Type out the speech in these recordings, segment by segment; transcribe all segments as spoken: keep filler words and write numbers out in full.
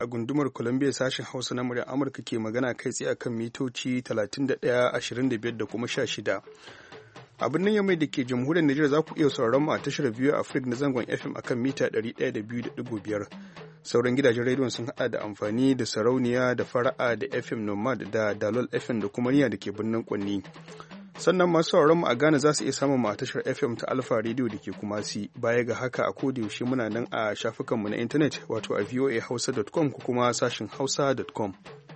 a gundumar Columbia sashen Hausa na muryar Amurka ke magana kai tsaye akan mitoci talatin da ɗaya, ashirin da biyar da kuma sha shida. A birnin Yamai da ke jamhuriyar Nijar za ku iya sauraron mu a tashar biyu Africa na zangon F M akan mita ɗari ɗaya da biyu da ɗigo biyar. Sauran gidajen rediyon sun haɗa da amfani da sarauniya da fara'a da F M Nomad da Dalol F M da kuma niya da ke birnin Kwanni. Sannan masu sauraron mu a Ghana za su iya samun mu a tashar F M ta Alpha Radio da ke Kumasi. Baya ga haka a koda yaushe muna nan a shafukanmu na intanet wato a voa hausa dot com ko kuma sashin hausa dot com.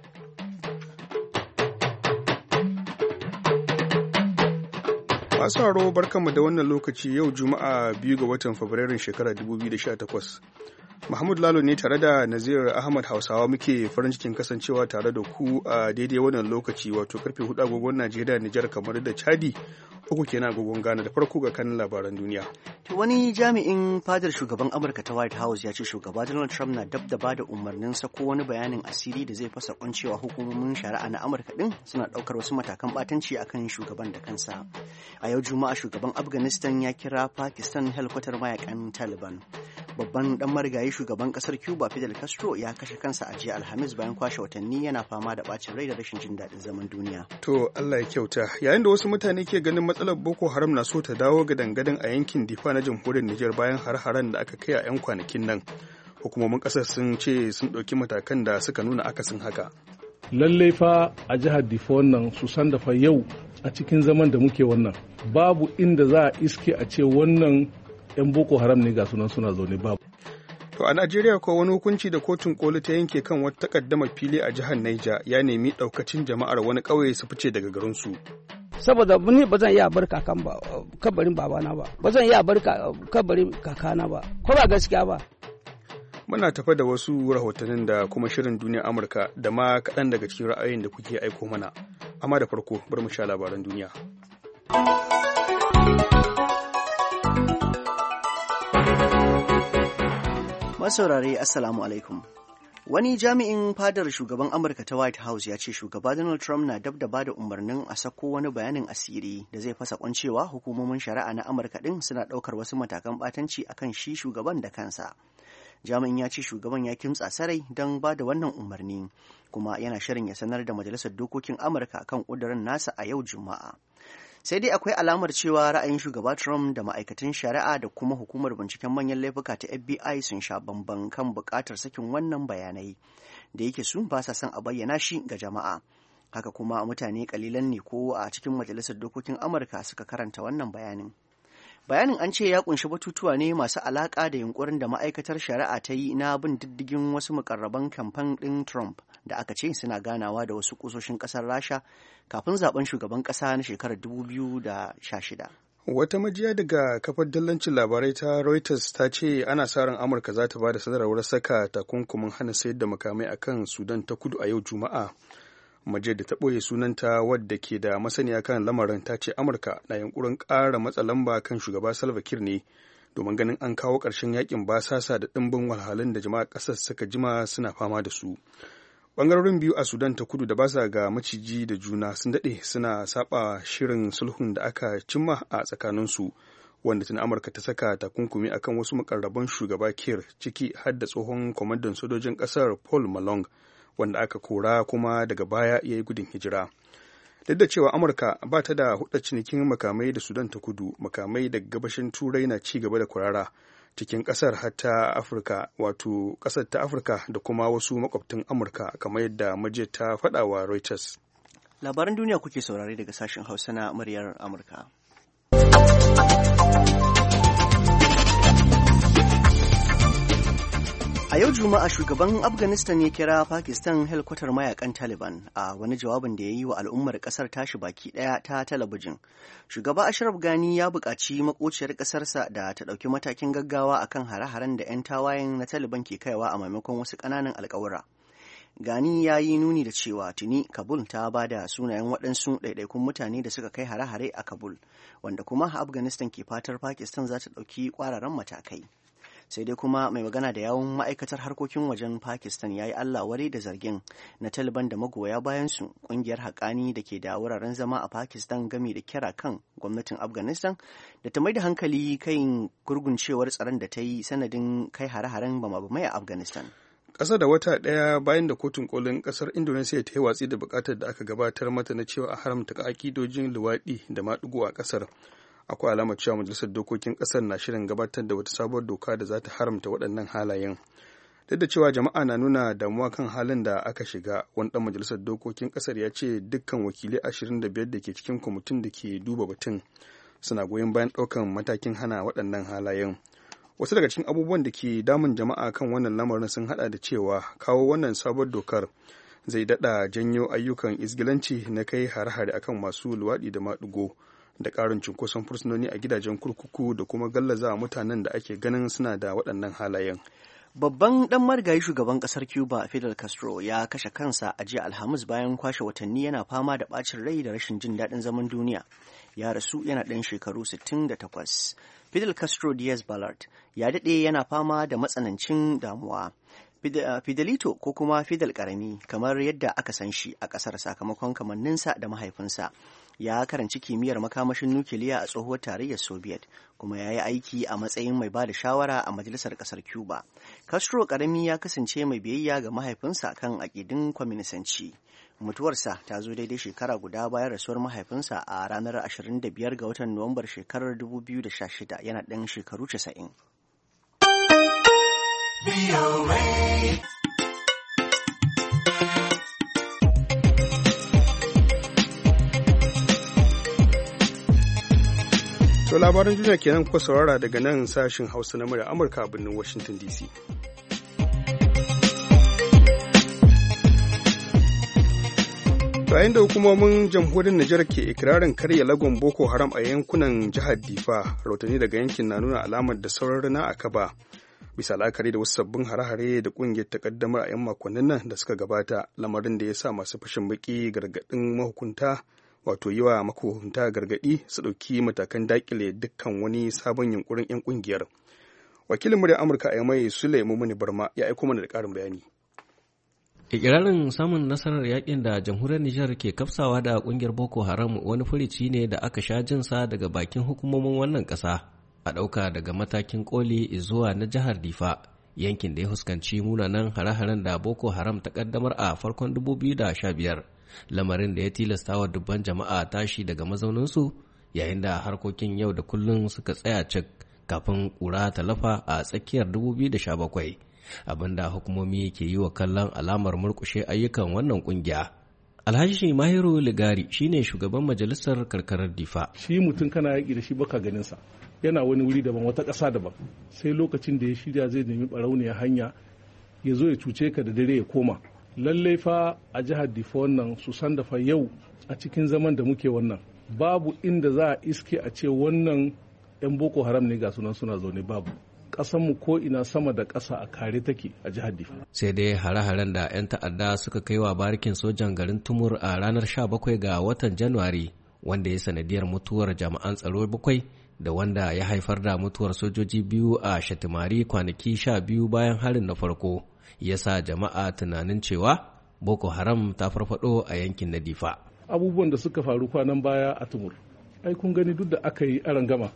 Masu sauraro barkanmu da wannan lokaci yau Juma'a biyu ga watan Fabrairun shekarar dubu biyu da sha takwas. Mahmud Lalo ne tare da Nazir Ahmad Hausawa muke farin cikin kasancewa tare da ku a daidai wannan lokaci wato karfe hudu agogon Najeriya, Nijar, kamar da Chadi, uku kenan agogon Ghana. Da farko ga kanin labaran duniya. To wani jami'in fadar shugaban Amurka ta White House ya ce shugaba Donald Trump na dab da bada umarnin sako wani bayanin asiri da zai fasa kuncewa hukumomin shari'a na Amurka din suna daukar wasu matakan batanci akan shugaban da kansa. A yau Juma'a shugaban Afghanistan ya kira Pakistan helkwatar mayakan Taliban. Babban dan marigayi shugaban kasar Cuba Fidel Castro ya kashe kansa a jiya Alhamis bayan kwashe watanni yana fama da bacin rai da rashin jin daɗin zaman duniya. To Allah ya kyauta. Yayin da wasu mutane ke ganin matsalar Boko Haram na so ta dawo ga dangadan a yankin Difa na jamhuriyar Nijar bayan har-haren da aka kai a 'yan kwanakin nan. Hukumomin kasar sun ce sun ɗauki matakan da suka nuna akasin haka. Lallai fa a jihar Difa wannan su san da fa yau a cikin zaman da muke wannan babu inda za a iske a ce wannan 'yan Boko Haram ne ga sunan suna zaune babu. To a Najeriya ko wani hukunci da kotun koli ta yanke kan wata takaddama fili a jihar Niger ya nemi daukacin jama'ar wani ƙauye su fice daga garinsu. Saboda ni ba zan iya bar kakan ba kabarin babana ba, ba zan iya bar kabarin kakana ba, ko ba gaskiya ba. Muna tafa da wasu rahotannin da kuma shirin duniya Amurka da ma kaɗan daga cikin ra'ayoyin da kuke aiko mana. Amma da farko bar mu sha labaran duniya. Masaurare Assalamu alaikum. Wani jami'in fadar shugaban Amurka ta White House ya ce shugaba Donald Trump na dab da bada umarnin a sako wani bayanin asiri da zai fasa kwancewa hukumomin shari'a na Amurka din suna daukar wasu matakan batanci akan shi shugaban da kansa. Jami'in ya ce shugaban ya kimtsa sarai don ba da wannan umarni kuma yana shirin ya sanar da majalisar dokokin Amurka kan ƙudurin nasa a yau Juma'a. Sai dai akwai alamar cewa ra'ayin shugaba Trump da ma'aikatan shari'a da kuma hukumar binciken manyan laifuka ta F B I sun sha bamban kan buƙatar sakin wannan bayanai da yake su ba sa son a bayyana shi ga jama'a. Haka kuma mutane kalilan ne ko a cikin majalisar dokokin Amurka suka karanta wannan bayanin. Bayanin an ce ya kunshi batutuwa ne masu alaƙa da yunkurin da ma'aikatar shari'a ta yi na bin diddigin wasu mukarraban kamfan ɗin Trump da aka ce suna ganawa da wasu kusoshin ƙasar Rasha kafin zaben shugaban ƙasa na shekarar dubu biyu da sha shida. Wata majiya daga kafar dillancin labarai ta Reuters ta ce ana sa ran Amurka za ta ba da sanarwar saka takunkumin hana sayar da makamai akan Sudan ta Kudu a yau Juma'a. Majiyar da ta ɓoye sunanta wadda ke da masaniya kan lamarin ta ce Amurka na yunkurin ƙara matsa lamba kan shugaba Salva Kiir ne domin ganin an kawo ƙarshen yakin basasa da ɗimbin walhalun da jama'a ƙasar suka jima suna fama da su. Ɓangarorin biyu a Sudan ta Kudu da ba sa ga maciji da juna sun daɗe suna saba shirin sulhun da aka cimma a tsakaninsu wanda tun Amurka ta saka takunkumi akan wasu mukarraban shugaba Kiir ciki har da tsohon kwamandan sojojin ƙasar Paul Malong wanda aka kora kuma daga baya ya yi gudun hijira. Duk da cewa Amurka ba ta da hudda cinikin makamai da Sudan ta Kudu, makamai daga gabashin Turai na ci gaba da kurara cikin kasar hatta Afirka, wato kasar ta Afirka da kuma wasu makwabtan Amurka kamar yadda majiyar ta faɗa wa Reuters. Labaran duniya kuke saurare daga sashen Hausa na muryar Amurka. A yau Juma'a shugaban Afghanistan ya kira Pakistan helkwatar mayakan Taliban a wani jawabin da ya yi wa al'ummar kasar tashi baki daya ta talabijin. Shugaba Ashraf Ghani ya buƙaci makociyar ƙasarsa da ta ɗauki matakin gaggawa akan hare-haren da 'yan tawayen na Taliban ke kaiwa a maimakon wasu ƙananan alƙawura. Ghani ya yi nuni da cewa tuni Kabul ta ba da sunayen waɗansu ɗaiɗaikun mutane da suka kai hare-hare a Kabul, wanda kuma Afghanistan ke fatar Pakistan za ta ɗauki ƙwararan matakai. Sai dai kuma mai magana da yawun ma'aikatar harkokin wajen Pakistan ya yi Allah wadai da zargin na Taliban da magoya bayansu ƙungiyar haƙani da ke da wuraren zama a Pakistan game da kira kan gwamnatin Afghanistan da ta mai da hankali kan gurguncewar tsaron da ta yi sanadin kai hare-haren bama-bamai a Afghanistan. ƙasa da wata ɗaya bayan da kotun kolin ƙasar Indonesia ta yi watsi da buƙatar da aka gabatar mata na cewa a haramta ƙa'idojin luwaɗi da maɗigo a ƙasar, akwai alamar cewa majalisar dokokin ƙasar na shirin gabatar da wata sabuwar doka da za ta haramta waɗannan halayen. Duk da cewa jama'a na nuna damuwa kan halin da aka shiga, wani ɗan majalisar dokokin ƙasar ya ce dukkan wakilai ashirin da biyar da ke cikin kwamitin da ke duba batun suna goyon bayan ɗaukan matakin hana waɗannan halayen. Wasu daga cikin abubuwan da ke damun jama'a kan wannan lamarin sun hada da cewa kawo wannan sabuwar dokar zai daɗa janyo ayyukan izgilanci na kai hare-hare akan masu luwaɗi da maɗigo da ƙarin cunkoson fursunoni a gidajen kurkuku da kuma gallaza mutanen da ake ganin suna da waɗannan halayen. Babban ɗan marigayi shugaban ƙasar Cuba Fidel Castro ya kashe kansa a jiya Alhamis bayan kwashe watanni yana fama da ɓacin rai da rashin jin daɗin zaman duniya. Ya rasu yana ɗan shekaru sittin da takwas. Fidel Castro Diaz-Balart ya daɗe yana fama da matsanancin damuwa. Fidelito ko kuma Fidel Karami kamar yadda aka san shi a ƙasar sakamakon kamanninsa da mahaifinsa. Ya karanci kimiyyar makamashin nukiliya a tsohuwar tarayyar Soviet kuma ya yi aiki a matsayin mai ba da shawara a majalisar ƙasar Cuba. Castro Karami ya kasance mai biyayya ga mahaifinsa kan aƙidun kwaminisanci. Mutuwarsa ta zo daidai shekara guda bayan rasuwar mahaifinsa a ranar ashirin da biyar ga watan Nuwambar shekarar dubu biyu da sha shida yana ɗan shekaru casa'in. To labaran duniya kenan kuka saurara daga nan sashin Hausa na murya Amurka a birnin Washington D C. Yayin da hukumomin jamhuriyar Nijar ke ikirarin karya lagon Boko Haram a yankunan jihar Difa, rahotanni daga yankin na nuna alamar da sauran rana a kaba. Bisa la'akari da wasu sabbin hare-hare da kungiyar ta kaddamar a 'yan makonnin nan da suka gabata, lamarin da ya sa masu fashin baki gargaɗin mahukunta wato yi wa mahukunta gargaɗi su ɗauki matakan dakile dukkan wani sabon yunkurin 'yan kungiyar. Wakilin muryar Amurka a Yamai Sule Mumuni Barma ya aiko mana da ƙarin bayani. Ikirarin samun nasarar yakin da jamhuriyar Nijar ke kafsawa da kungiyar Boko Haram wani furici ne da aka sha jinsa daga bakin hukumomin wannan ƙasa, a ɗauka daga matakin koli zuwa na jihar Difa, yankin da ya fuskanci munanan hare-haren da Boko Haram ta kaddamar a farkon dubu biyu da sha biyar, lamarin da ya tilasta wa dubban jama'a tashi daga mazauninsu yayin da harkokin yau da kullum suka tsaya cik kafin ƙura ta lafa a tsakiyar dubu biyu da sha bakwai. Abinda hukumomi ke yi wa kallon alamar murkushe ayyukan wannan kungiya. Alhaji Mahiru Ligari shine shugaban majalisar karkarar Difa. Shi mutum kana yaƙi da shi baka ganin sa. Yana wani wuri daban, wata ƙasa daban. Sai lokacin da ya shirya zai nemi barauniya hanya ya zo ya cuce ka da dare ya koma. Lallai fa a jihar Difa wannan su san da fa yau a cikin zaman da muke wannan babu inda za a iske a ce wannan 'yan Boko Haram ne ga sunan suna zaune babu. Ƙasanmu ko ina sama da ƙasa a kare take a jihar Difa. Sai dai hare-haren da 'yan ta'adda suka kai wa barikin sojan garin Tumur a ranar sha bakwai ga watan Januwari, wanda ya sanadiyar mutuwar jami'an tsaro bakwai da wanda ya haifar da mutuwar sojoji biyu a Shatimari kwanaki sha biyu bayan harin na farko, ya sa jama'a tunanin cewa Boko Haram ta farfado a yankin na Difa. Abubuwan da suka faru kwanan baya a Tumur, ai kun gani duk da aka yi arangama.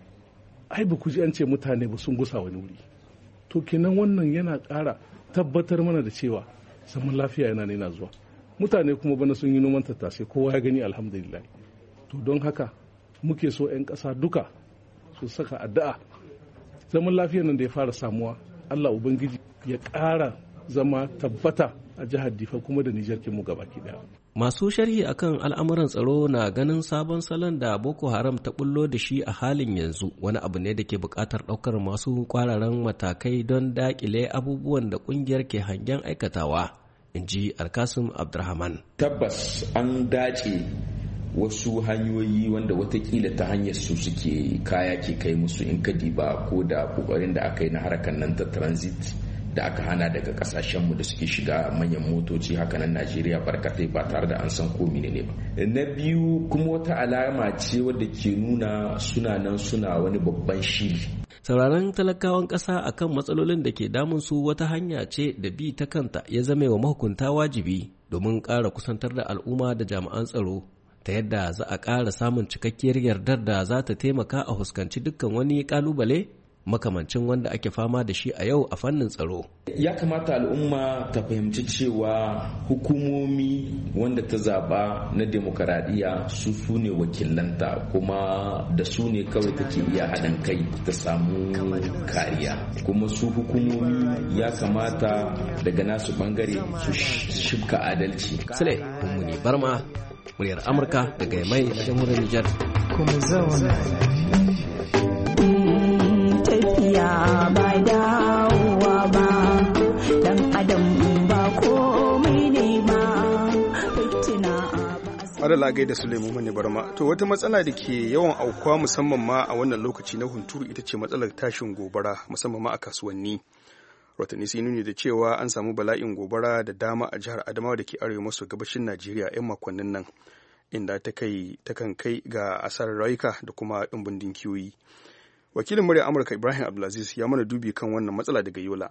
ai ba ku ji an ce mutane ba sun gusa wani wuri, to kenan wannan yana ƙara tabbatar mana da cewa zaman lafiya yana nena zuwa. Mutane kuma bana sun yi noman tattasai kowa ya gani alhamdulillah. To don haka muke so 'yan ƙasa duka su saka addu'a zaman lafiyar nan da ya fara samuwa Allah Ubangiji ya ƙara zama tabbata a jihar Difa kuma da Nijar ke mu gabaki daya. Masu sharhi akan al'amuran tsaro na ganin sabon salon da Boko Haram ta bullo da shi a halin yanzu wani abu ne da ke buƙatar ɗaukar masu kwararan matakai don daƙile abubuwan da ƙungiyar ke hangen aikatawa, in ji Alkasim Abdurrahman. Tabbas an dace wasu hanyoyi wanda watakila ta hanyar su suke kaya ke kai musu, in ka diba ko da ƙoƙarin da aka yi na harkar nan ta transit da aka hana daga kasashenmu da suke shiga manyan motoci hakanan Najeriya barkatai ba tare da an san ko ne ba. Na biyu kuma wata alama ce wadda ke nuna suna nan suna wani babban shiri. Sauraron talakawan ƙasa akan matsalolin da ke damun su wata hanya ce da bi ta kanta ya zame wa mahukunta wajibi domin ƙara kusantar da al'umma da jami'an tsaro ta yadda za a ƙara samun cikakkiyar yardar da za ta taimaka a fuskanci dukkan wani ƙalubale makamancin wanda ake fama da shi a yau a fannin tsaro. Ya kamata al'umma ta fahimci cewa hukumomi wanda ta zaba na demokaradiyya su su ne wakilanta, kuma da su ne kawai take iya haɗin kai ta samu kariya. Kuma su hukumomi ya kamata daga nasu bangare su shibka adalci. Sule Mummuni Barma, muryar Amurka daga Yamai a jamhuriyar Nijar. Kuma zauna tafiya ba dawowa ba, dan adam ba komai ne ba, fitina ba. Adala gaida Sulaimu Mani Barma. To wata matsala da ke yawan aukuwa musamman ma a wannan lokaci na hunturu ita ce matsalar tashin gobara musamman ma a kasuwanni. Rahotanni sun nuni da cewa an samu bala'in gobara da dama a jihar Adamawa da ke arewa maso gabashin Najeriya 'yan makonnin nan, inda ta kai takan kai ga asarar rayuka da kuma ɗumbin dinkiyoyi. Wakilin murya Amurka Ibrahim Abdulaziz ya mana dubi kan wannan matsala daga Yola.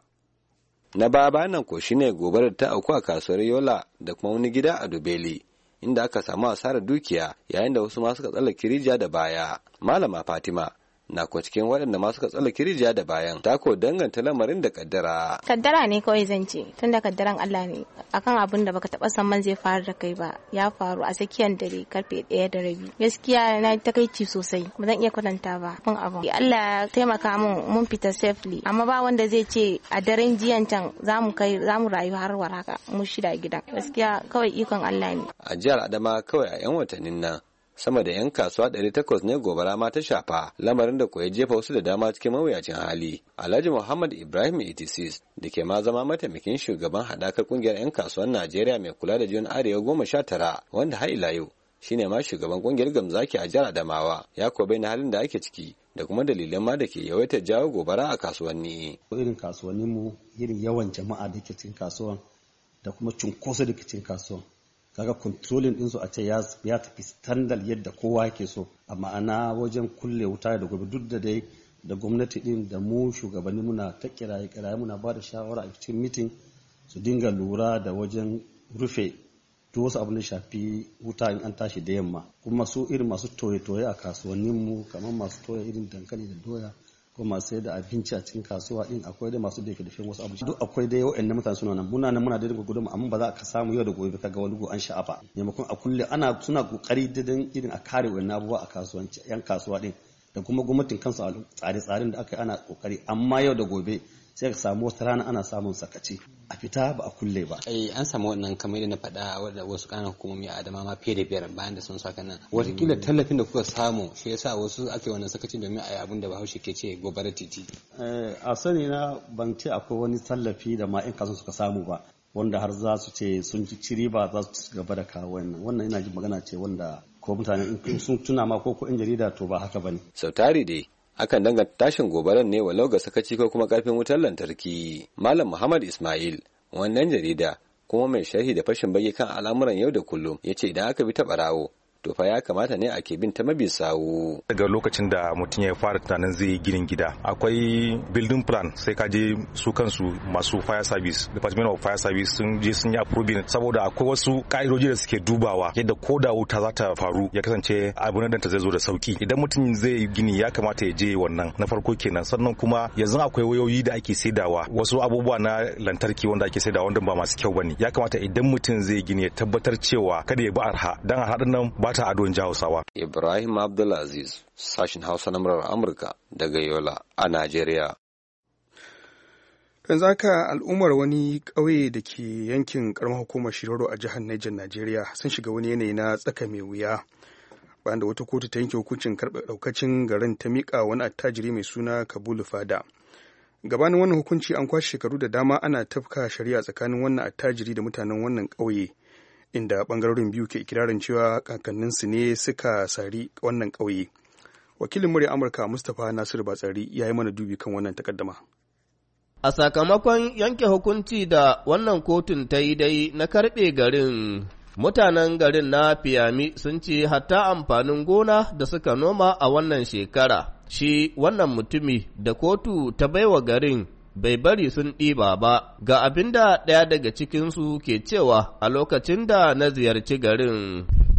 Na baya nan ko shine gobarar ta auku a kasuwar Yola da kuma wani gida a Dubeli, inda aka samu asarar dukiya yayin da wasu ma suka tsallake rijiya da baya. Malama Fatima na kuwa cikin waɗanda ma suka tsallake rijiya da bayan ta ko danganta lamarin da kaddara. Kaddara ne kawai zan ce, tunda kaddaran Allah ne, akan abin da baka taba san man zai faru da kai ba, ya faru a tsakiyar dare karfe ɗaya da rabi. Gaskiya na takaici sosai, ba zan iya kwatanta ba kun abu. Allah ya taimaka mun mun fita safely, amma ba wanda zai ce a daren jiyan can zamu kai zamu rayu har waraka mu shida gidan. Gaskiya kawai ikon Allah ne. A jihar Adama kawai a 'yan watannin nan sama da 'yan kasuwa ɗari takwas ne gobara ma ta shafa, lamarin da ko ya jefa wasu da dama cikin mawuyacin hali. Alhaji Muhammad Ibrahim eighty-six da ke ma zama mataimakin shugaban haɗakar ƙungiyar 'yan kasuwan Najeriya mai kula da jiyon arewa goma sha tara, wanda har ila yau shine ma shugaban ƙungiyar Gamzaki a jihar Adamawa, ya ko bayyana halin da ake ciki da kuma dalilan ma da ke yawaitar jawo gobara a kasuwanni. Irin kasuwannin mu, irin yawan jama'a da ke cikin kasuwan da kuma cunkoso da ke cikin kasuwan, kaga controlling din su a ce ya tafi standard yadda kowa yake so, a ma'ana wajen kulle wuta da gobe, duk da dai da gwamnati din da mu shugabanni muna ta kiraye kiraye muna ba da shawara a cikin meeting su dinga lura da wajen rufe duk wasu abin da shafi wuta in an tashi da yamma. Kuma su irin masu toye-toye a kasuwannin mu, kamar masu toye irin dankali da doya ko masu sayar da abinci a cikin kasuwa din, akwai dai masu da yake dafin wasu abinci, duk akwai dai wa'annan mutane suna nan, muna nan muna da gudunmu, amma ba za ka samu yau da gobe kaga wani go an sha'afa. Maimakon a kulle ana suna kokari didan irin a kare wannan abubuwa a kasuwanci yan kasuwa din, da kuma gwamnatin kansu a tsare-tsaren da aka yi ana kokari, amma yau da gobe sai ka samu wata rana ana samun sakaci a fita ba a kulle ba. Eh an samu wannan kamar yadda na faɗa wadda wasu ƙananan hukumomi a Adama ma fiye da biyar bayan da sun saka nan. Watakila tallafin da kuka samu shi yasa wasu ake wannan sakacin domin a yi abin da Bahaushe ke ce gobara titi. Eh a sani na ban ce akwai wani tallafi da ma 'yan kasuwa suka samu ba, wanda har za su ce sun ci ciri ba za su gaba da kawo wannan. Wannan ina jin magana ce wanda ko mutane in sun tuna ma ko ko 'yan jarida to ba haka bane. Sau tari dai akan danganta tashin gobarar ne walau ga sakaci ko kuma karfin wutar lantarki. Malam Muhammad Ismail, wannan jarida kuma mai sharhi da fashin baki kan al'amuran yau da kullum, ya ce idan aka bi ta barawo to fa ya kamata ne ake bin ta mabi sawu. Daga lokacin da mutum ya fara tunanin zai yi ginin gida, akwai building plan, sai ka je su kansu masu fire service, department of fire service sun je sun yi approving, saboda akwai wasu ka'idoji da suke dubawa yadda ko da wuta za ta faru ya kasance abin da ta zai zo da sauki. Idan mutum zai yi gini ya kamata ya je wannan, na farko kenan. Sannan kuma yanzu akwai wayoyi da ake saidawa, wasu abubuwa na lantarki wanda ake saidawa wanda ba masu kyau bane. Ya kamata idan mutum zai gini ya tabbatar cewa kada ya bi arha, dan arha nan ba ta adon Hausawa. Ibrahim Abdulaziz, sashin Hausa na murar Amurka daga Yola a Najeriya. Yanzu haka al'ummar wani ƙauye da ke yankin ƙaramar hukumar Shiroro a jihar Niger, Najeriya sun shiga wani yanayi na tsaka mai wuya bayan da wata kotu ta yanke hukuncin karɓar ɗaukacin garin ta miƙa wani attajiri mai suna Kabulu Fada. Gabanin wannan hukunci an kwashe shekaru da dama ana tafka shari'a tsakanin wannan attajiri da mutanen wannan ƙauye, inda bangarorin biyu ke ikirarin cewa kakanninsu ne suka sari wannan ƙauye. Wakilin murya Amurka Mustapha Nasiru Batsari ya yi mana dubi kan wannan takaddama. A sakamakon yanke hukunci da wannan kotun ta yi dai na karɓe garin, mutanen garin na Fiyami sun ce hatta amfanin gona da suka noma a wannan shekara, shi wannan mutumi da kotu ta baiwa garin bai bari sun ɗiba ba, ga abin da ɗaya daga cikinsu ke cewa a lokacin da na ziyarci garin.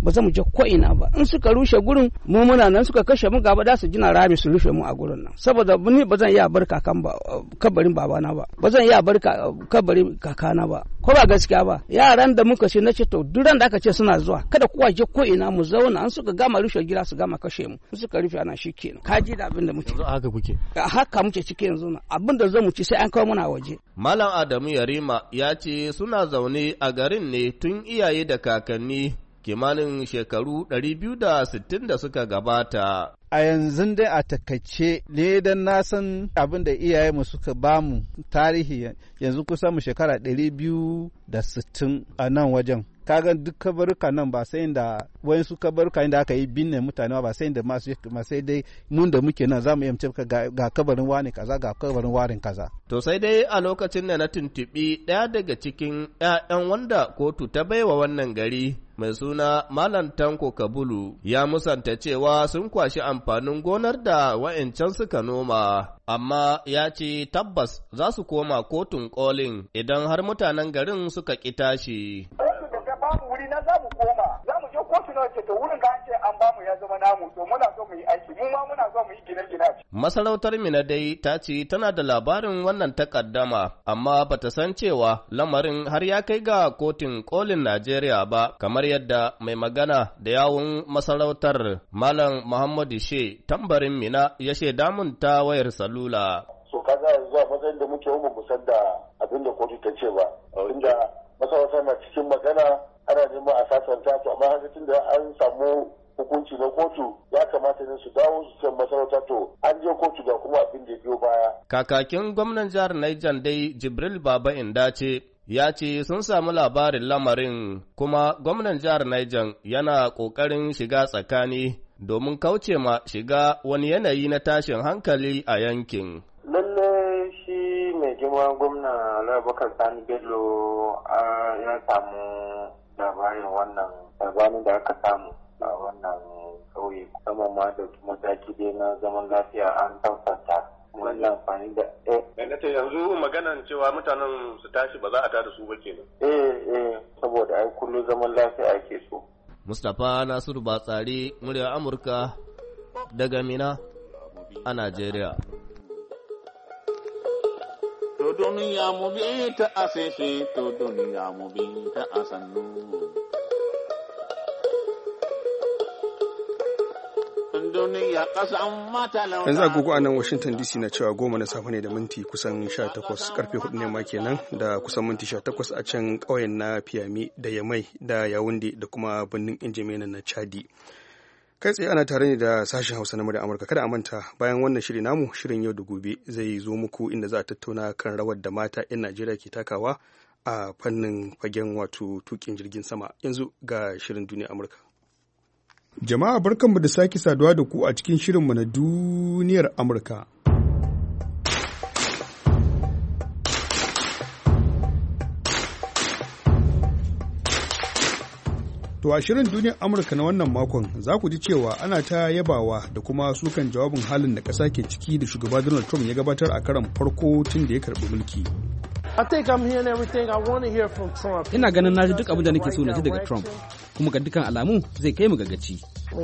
ba za mu je ko ina ba. In suka rushe gurin mu muna nan suka kashe mu gaba da su gina rami su rufe mu a gurin nan. Saboda ni ba zan iya bar kakan ba kabarin babana ba. Ba zan iya bar kabarin kakana ba. Ko ba gaskiya ba. Yaran da muka ce na ce to duran da aka ce suna zuwa kada kowa je ko ina mu zauna an suka gama rushe gida su gama kashe mu. Suka rufe ana shi kenan. Ka ji da abin da muke. Haka kuke. Haka muke ciki yanzu na. Abin da zamu ci sai an kawo muna waje. Malam Adamu Yarima ya ce suna zaune a garin ne tun iyaye da kakanni kimanin shekaru ɗari biyu da sittin da suka gabata. A yanzu dai a takaice ne don na san abin da iyayenmu suka bamu tarihi yanzu kusan mu shekara ɗari biyu da sittin a nan wajen. Kaga duk kabaruka nan ba sai da wani su kabaruka inda aka yi binne mutane ba sai da masu sai dai mun da muke nan zamu iya ce ga kabarin wani kaza ga kabarin warin kaza. To sai dai a lokacin da na tuntubi ɗaya daga cikin ƴaƴan wanda kotu ta baiwa wannan gari mai suna Malam Tanko Kabulu ya musanta cewa sun kwashi amfanin gonar da wa'incan suka noma, amma ya ce tabbas za su koma kotun kolin idan har mutanen garin suka ƙi tashi. Babu wuri na za mu koma, za mu je kotu na ce to wurin ka an ce an bamu ya zama namu, to muna so mu yi aiki, mu ma muna so mu yi gine-gine. Masarautar Mina dai ta ce tana da labarin wannan takaddama, amma bata san cewa lamarin har ya kai ga kotun kolin Najeriya ba, kamar yadda mai magana da yawun masarautar Malam Muhammadu She tambarin Mina ya shaida mun ta wayar salula. So kaga yanzu a matsayin da muke mu musar da abin da kotu ta ce ba, inda masarautar na cikin magana ana neman a sasanta to amma haka da an samu hukunci na kotu ya kamata ne su dawo su san masarauta to an je kotu da kuma abin da biyo baya. Kakakin gwamnan jihar Niger dai Jibril Baba Indace ya ce sun samu labarin lamarin kuma gwamnan jihar Niger yana ƙoƙarin shiga tsakani domin kauce ma shiga wani yanayi na tashin hankali a yankin. Lalle shi mai girma gwamna Abubakar Sani Bello ya samu labarin wannan labarin da aka samu a wannan ƙauye kuma ma da mataki dai na zaman lafiya an tausanta wannan amfani da eh ta yanzu maganan cewa mutanen su tashi ba za a tada su ba kenan eh eh saboda ai kullu zaman lafiya ake so. Mustapha Nasiru Batsari, murya Amurka daga Mina a Najeriya. To duniya mu bi ta asese, to duniya mu bi ta asannu. Yanzu agogo a nan Washington D C na cewa goma na safe ne da minti kusan sha takwas, karfe hudu ne ma kenan da kusan minti sha takwas a can ƙauyen na Fiyami da Yamai da Yawunde da kuma birnin Injimena na Chadi. Kai tsaye ana tare ne da sashen Hausa na murya Amurka. Kada a manta bayan wannan shiri namu, shirin yau da gobe zai zo muku inda za a tattauna kan rawar da mata 'yan Najeriya ke takawa a fannin fagen wato tukin jirgin sama. Yanzu ga shirin duniya Amurka. Jama'a barkanmu da sake saduwa da ku a cikin shirinmu na duniyar Amurka. To a shirin duniyar Amurka na wannan makon za ku ji cewa ana ta yabawa da kuma sukan jawabin halin da ƙasa ke ciki da shugaba Donald Trump ya gabatar a karon farko tun da ya karɓi mulki. Ina ganin na ji duk abin da nake so na ji daga Trump, kuma ga dukkan alamu zai kai mu ga gaci.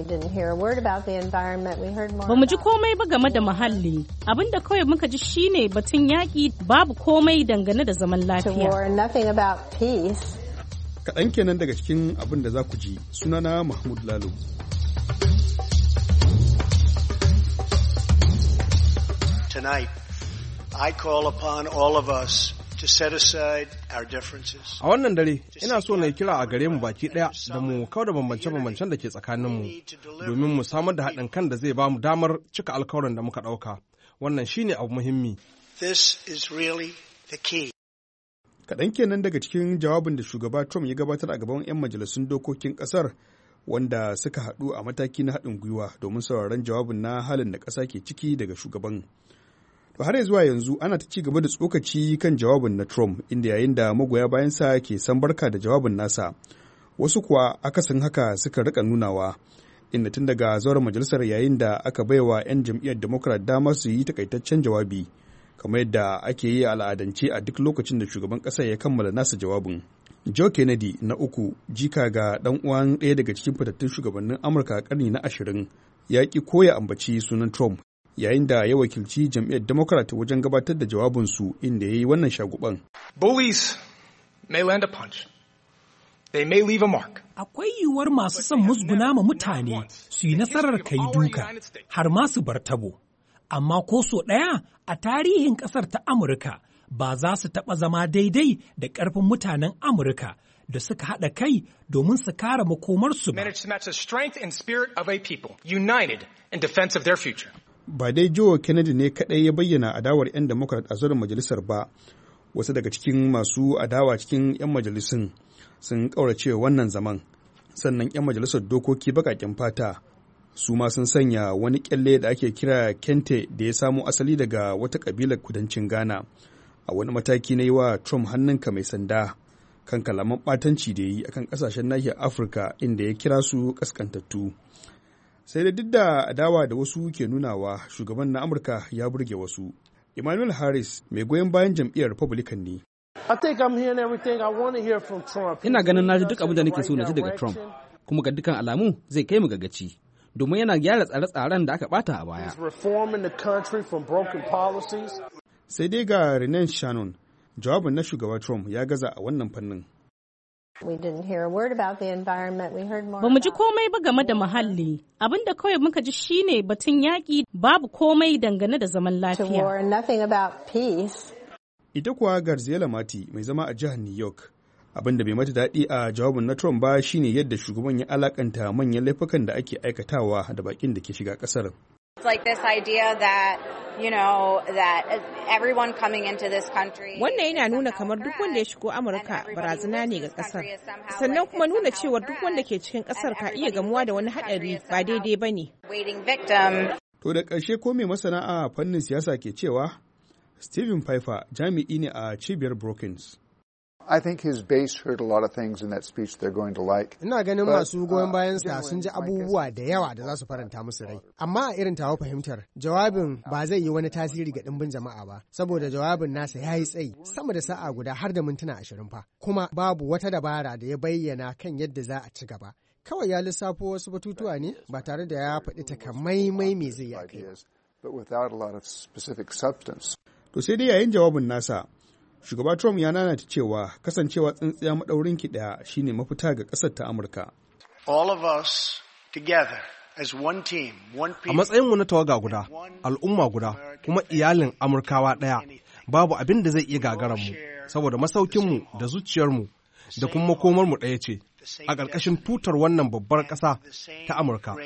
Ba mu ji komai ba game da muhalli, abin da kawai muka ji shine batun yaƙi, babu komai dangane da zaman lafiya. Kaɗan kenan daga cikin abin da za ku ji. Sunana Mahmud Lalo. Tonight, I call upon all of us to set aside our differences. A wannan dare, ina so na yi kira a gare mu baki ɗaya da mu kauda bambance-bambancen da ke tsakaninmu domin mu samar da haɗin kan da zai ba mu damar cika alkawarin da muka ɗauka. Wannan shine abu muhimmi. This is really the key. Kaɗan kenan daga cikin jawabin da shugaba Trump ya gabatar a gaban 'yan majalisun dokokin ƙasar wanda suka haɗu a mataki na haɗin gwiwa domin sauraron jawabin na halin da ƙasa ke ciki daga shugaban. To har zuwa yanzu ana ta ci gaba da tsokaci kan jawabin na Trump, inda yayin da magoya bayansa ke san barka da jawabin nasa, wasu kuwa akasin haka suka rika nunawa, inda tun daga zauren majalisar yayin da aka baiwa 'yan jam'iyyar Democrat dama su yi takaitaccen jawabi, kamar yadda ake yi a al'adance a duk lokacin da shugaban ƙasa ya kammala nasa jawabin. Joe Kennedy na uku, jika ga ɗan uwan ɗaya daga cikin fitattun shugabannin Amurka a ƙarni na ashirin, ya ƙi koya ambaci sunan Trump yayin da ya wakilci jam'iyyar Democrat wajen gabatar da jawabinsu inda ya yi wannan shaguban. Bullies may land a punch. They may leave a mark. Akwai yiwuwar masu son musguna ma mutane su yi nasarar kai duka har ma su bar tabo. Amma ko so ɗaya a tarihin ƙasar ta Amurka ba za su taɓa zama daidai da ƙarfin mutanen Amurka da suka haɗa kai domin su kare makomarsu ba. Ba dai Joe Kennedy ne kaɗai ya bayyana adawar 'yan Democrat a zuwan majalisar ba, wasu daga cikin masu adawa cikin 'yan majalisun sun ƙaurace wannan zaman, sannan 'yan majalisar dokoki baƙaƙen fata su ma sun sanya wani ƙyalle da ake kira kente da ya samo asali daga wata ƙabilar kudancin Ghana a wani mataki na yi wa Trump hannunka mai sanda kan kalaman ɓatanci da ya yi akan ƙasashen nahiyar Afirka inda ya kira su ƙasƙantattu. Sai da duk da adawa da wasu ke nunawa, shugaban na Amurka ya burge wasu. Emmanuel Harris mai goyon bayan jam'iyyar Republican ne. Ina ganin na ji duk abin da nake so na ji daga Trump, kuma ga dukkan alamu zai kai mu ga gaci, domin yana gyara tsare-tsaren da aka bata a baya. Sai dai ga Renan Shannon, jawabin na shugaba Trump ya gaza a wannan fannin. Ba mu ji komai ba game da muhalli, abin da kawai muka ji shine batun yaƙi, babu komai dangane da zaman lafiya. Ita kuwa Garziela Mati mai zama a jihar New York, abin da bai mata daɗi a jawabin na Trump ba shine yadda shugaban ya alakanta manyan laifukan da ake aikatawa da bakin da ke shiga ƙasar. Wannan yana nuna kamar duk wanda ya shigo Amurka barazana ne ga kasar. Sannan kuma nuna cewa duk wanda ke cikin kasar ka iya gamuwa da wani haɗari ba daidai ba ne. To da ƙarshe ko mai masana a fannin siyasa ke cewa? Stephen Pfeiffer jami'i ne a cibiyar Brookings. I think his base heard a lot of things in that speech they're going to like. Ina ganin masu goyon bayansa sun ji abubuwa da yawa da za su faranta musu rai. Amma a irin tawa fahimtar, jawabin ba zai yi wani tasiri ga ɗimbin jama'a ba, saboda jawabin nasa ya yi tsayi sama da sa'a guda har da mintuna ashirin fa. Kuma babu wata dabara da ya bayyana kan yadda za a ci gaba. Kawai ya lissafo wasu batutuwa ne ba tare da ya faɗi takamaimai me zai yi a kai. To sai dai yayin jawabin nasa, shugaba Trump ya nanata cewa kasancewa tsintsiya maɗaurin ki ɗaya shine mafita ga ƙasar ta Amurka. A matsayinmu na tawaga guda, al'umma guda, kuma iyalin Amurkawa ɗaya, babu abin da zai iya gagaranmu, saboda masaukinmu da zuciyarmu da kuma makomarmu ɗaya ce, a ƙarƙashin tutar wannan babbar ƙasa ta Amurka.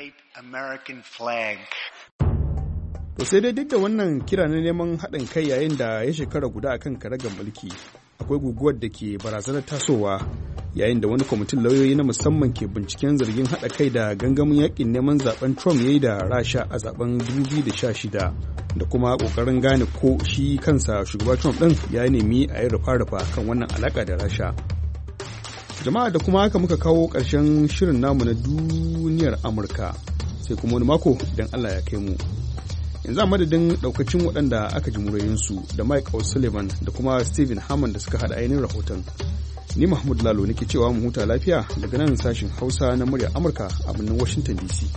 To sai dai duk da wannan kira na neman haɗin kai yayin da ya shekara guda akan karagar mulki, akwai guguwar da ke barazanar tasowa yayin da wani kwamitin lauyoyi na musamman ke binciken zargin haɗa kai da gangamin yakin neman zaben Trump ya yi da Rasha a zaben dubu biyu da sha shida da kuma ƙoƙarin gane ko shi kansa shugaba Trump ɗin ya nemi a yi rufa-rufa kan wannan alaƙa da Rasha. Jama'a da kuma haka muka kawo ƙarshen shirin namu na duniyar Amurka, sai kuma wani mako idan Allah ya kai mu. Yanzu a madadin daukacin waɗanda aka ji muryoyinsu da Mike O'Sullivan da kuma Stephen Hammond da suka haɗa ainihin rahoton. Ni Mahmud Lalo nake cewa mu huta lafiya daga nan sashin Hausa na muryar Amurka a birnin Washington D C.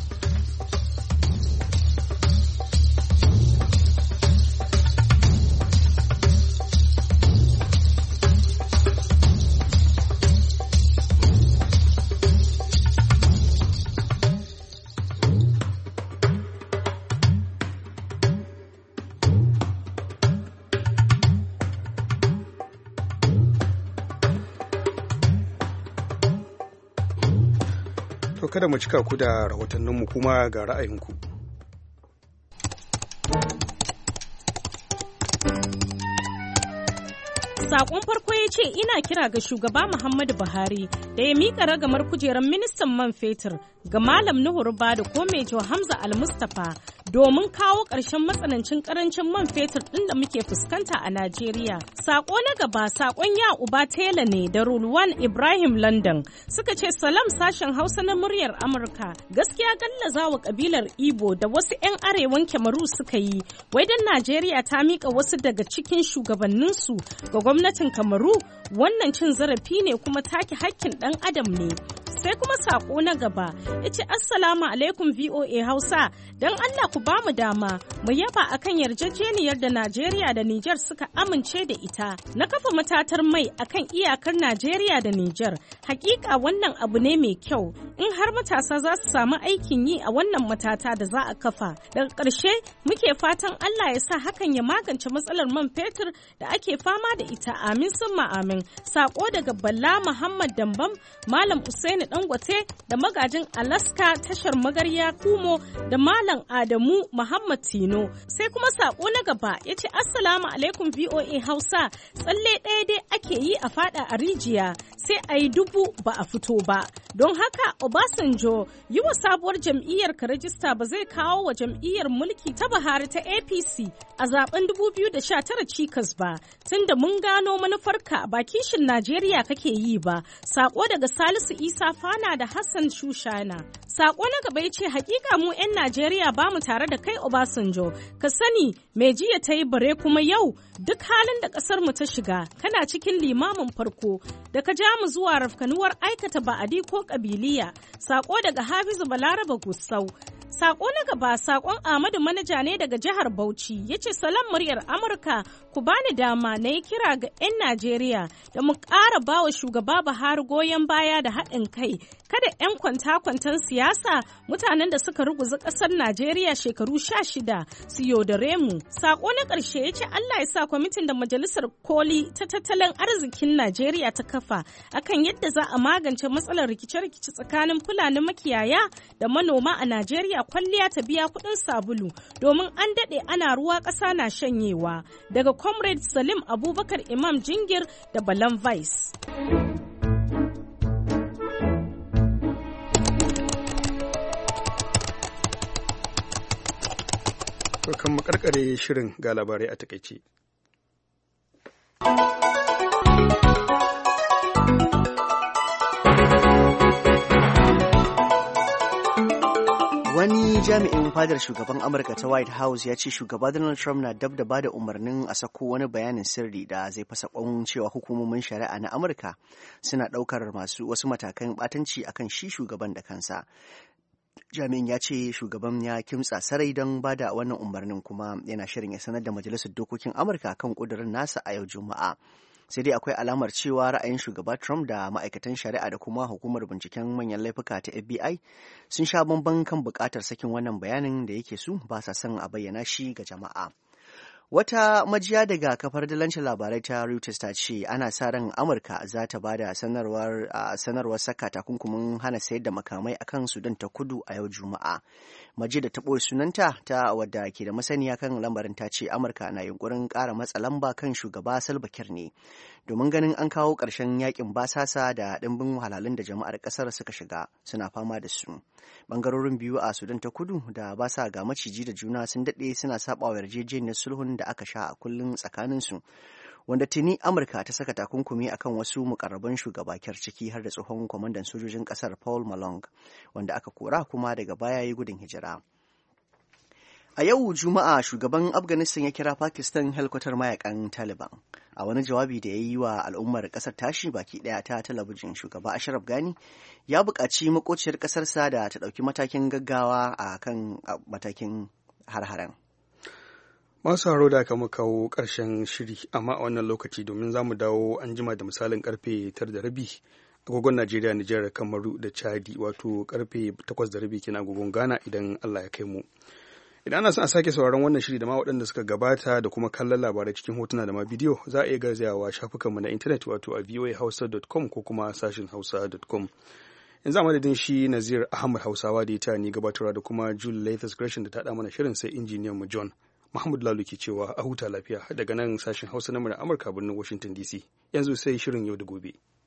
To kada mu cika ku da rahotanninmu kuma ga ra'ayinku. Sakon farko ya ce ina kira ga shugaba Muhammadu Buhari da ya miƙa ragamar kujerar ministan man fetur ga Malam Nuhu Ribadu ko Mejo Hamza Al-Mustapha domin kawo ƙarshen matsanancin ƙarancin man fetur ɗin da muke fuskanta a Najeriya. Sako na gaba sakon ya uba tela ne da Rulwan Ibrahim London suka ce salam sashen Hausa na muryar Amurka. Gaskiya gallaza wa kabilar Igbo da wasu 'yan arewan Kamaru suka yi wai dan Najeriya ta miƙa wasu daga cikin shugabanninsu ga gwamnatin Kamaru wannan cin zarafi ne kuma take hakkin ɗan adam ne. Sai kuma sako na gaba ya ce assalamu alaikum V O A Hausa, don Allah ku ba mu dama mu yaba akan yarjejeniyar da Najeriya da Nijar suka amince da ita na kafa matatar mai akan iyakar Najeriya da Nijar. Hakika wannan abu ne mai kyau in har matasa za su samu aikin yi a wannan matata da za a kafa. Daga ƙarshe muke fatan Allah ya sa hakan ya magance matsalar man fetur da ake fama da ita, amin summa amin. Sako daga Balla Muhammad Dambam, Malam Usaini Dangote da magajin Alaska tashar Magarya Kumo da Malam Adamu Muhammad Tino. Sai kuma sako na gaba ya ce assalamu alaikum V O A Hausa, tsalle ɗaya dai ake yi a fada a rijiya sai a yi dubu ba a fito ba. Don haka Obasanjo, yi wa sabuwar jam'iyyar ka rajista ba zai kawo wa jam'iyyar mulki ta Buhari ta A P C a zaben dubu biyu da sha tara cikas ba, tunda mun gano manufarka ba kishin Najeriya kake yi ba. Sako daga Salisu Isa Fana da Hassan Shushana. Sako na gaba ya ce hakika mu 'yan Najeriya ba mu tare da kai Obasanjo, ka sani mai jiya ta yi bare kuma yau duk halin da kasar mu ta shiga kana cikin limamin farko da ka ja mu zuwa rafkanuwar aikata ba'adi ko kabiliya. Sako daga Hafizu Balaraba Gusau. Sako na gaba sakon Ahmadu Manaja ne daga jihar Bauchi, ya ce salam muryar Amurka, ku bani dama na yi kira ga 'yan Najeriya da mu ƙara bawa shugaba Buhari goyon baya da haɗin kai. Kada 'yan kwanta-kwantan siyasa mutanen da suka ruguza ƙasar Najeriya shekaru sha shida su yaudare mu. Sako na ƙarshe ya ce Allah ya sa kwamitin da Majalisar Koli ta tattalin arzikin Najeriya ta kafa akan yadda za a magance matsalar rikice-rikice tsakanin Fulani makiyaya da manoma a Najeriya kwalliya ta biya kuɗin sabulu, domin an daɗe ana ruwa ƙasa na shanyewa. Daga Comrade Salim Abubakar Imam Jingir da Balan Vice. Kan makarkare shirin ga labarai a takaice. Wani jami'in fadar shugaban Amurka ta White House ya ce shugaba Donald Trump na dab da bada umarnin a sako wani bayanin sirri da zai fasa kwan cewa hukumomin shari'a na Amurka suna ɗaukar masu wasu matakan ɓatanci akan shi shugaban da kansa. Jami'in ya ce shugaban ya kimtsa sarai don bada wannan umarnin kuma yana shirin ya sanar da Majalisar Dokokin Amurka kan ƙudurin nasa a yau Juma'a. Sai dai akwai alamar cewa ra'ayin shugaba Trump da ma'aikatan shari'a da kuma hukumar binciken manyan laifuka ta F B I sun sha bamban kan buƙatar sakin wannan bayanin da yake su ba sa son a bayyana shi ga jama'a. Wata majiya daga kafar dalancin labarai ta Reuters ta ce ana sa ran Amurka za ta ba da sanarwar, uh, sanarwar saka takunkumin hana sayar da makamai akan Sudan ta kudu a yau Juma'a. Maji da ta ɓoye sunanta ta wadda ke da masaniya kan lambarin ta ce Amurka na yunkurin ƙara matsa lamba kan shugaba Salva Kiir ne domin ganin an kawo ƙarshen yakin basasa da ɗimbin wahalhalun da jama'ar ƙasar suka shiga suna fama da su. Bangarorin biyu a Sudan ta kudu da ba sa ga maciji da juna sun daɗe suna saɓawa yarjejeniyar sulhun da aka sha a kullum tsakaninsu, wanda tuni Amurka ta saka takunkumi akan wasu mukarraban shugaba Kiir ciki har da tsohon kwamandan sojojin ƙasar Paul Malong, wanda aka kora kuma daga baya yi gudun hijira. A yau Juma'a shugaban Afghanistan ya kira Pakistan helkwatar mayakan Taliban. A wani jawabi da ya yi wa al'ummar ƙasar tashi baki ɗaya ta talabijin, shugaba Ashraf Ghani ya buƙaci makociyar ƙasarsa da ta ɗauki matakin gaggawa a kan matakin har-haren. Masu haro da aka kawo ƙarshen shiri amma a wannan lokaci domin za mu dawo an jima da misalin karfe tara da rabi agogon Najeriya, Nijar, Kamaru da Chadi, wato karfe takwas da rabi kenan agogon Ghana idan Allah ya kai mu. Idan ana son a sake sauraron wannan shiri da ma waɗanda suka gabata da kuma kallon labarai cikin hotuna da ma bidiyo, za a iya garzayawa shafukanmu na intanet wato a voa hausa dot com ko kuma sashin hausa dot com. Yanzu a madadin shi Nazir Ahmad Hausawa da ya ta ni gabatarwa da kuma Jule Lathis Gresham da ta ɗa mana shirin, sai injiniyan mu John. Muhammad Lalu ke cewa a huta lafiya daga nan sashin Hausa na Amurka birnin Washington D C. Yanzu sai shirin yau da gobe.